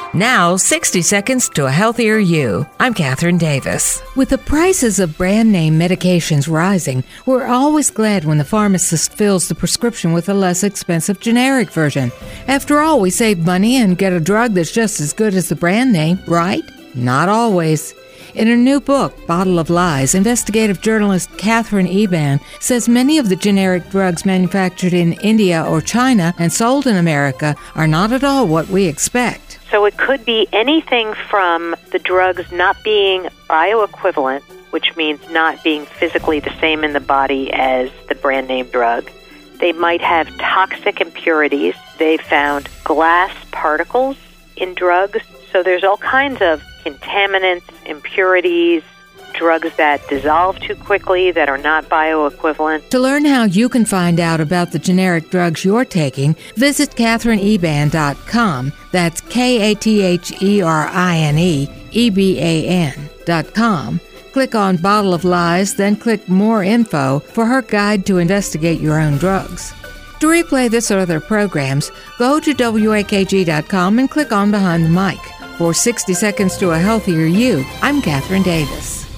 Now, 60 seconds to a healthier you. I'm Catherine Davis. With the prices of brand name medications rising, we're always glad when the pharmacist fills the prescription with a less expensive generic version. After all, we save money and get a drug that's just as good as the brand name, right? Not always. In her new book, Bottle of Lies, investigative journalist Katherine Eban says many of the generic drugs manufactured in India or China and sold in America are not at all what we expect. So it could be anything from the drugs not being bioequivalent, which means not being physically the same in the body as the brand name drug. They might have toxic impurities. They found glass particles in drugs. So there's all kinds of contaminants, impurities, drugs that dissolve too quickly that are not bioequivalent. To learn how you can find out about the generic drugs you're taking, visit KatherineEban.com. That's KatherineEban.com. Click on Bottle of Lies, then click More Info for her guide to investigate your own drugs. To replay this or other programs, go to WAKG.com and click on Behind the Mic. For 60 Seconds to a Healthier You, I'm Catherine Davis.